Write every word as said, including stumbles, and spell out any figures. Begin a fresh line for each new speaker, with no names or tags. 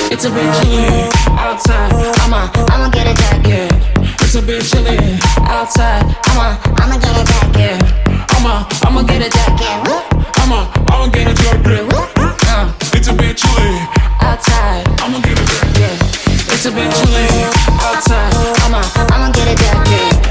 It's a bit chilly outside. I'ma, I'ma get a jacket. It's a bit chilly outside. I'ma, I'ma get a jacket. I'ma, I'ma get a jacket. I'ma, I'ma get a jacket. Uh, it's a bit chilly outside. I'ma get a jacket. It's a bit chilly outside. I'ma, I'ma get a jacket.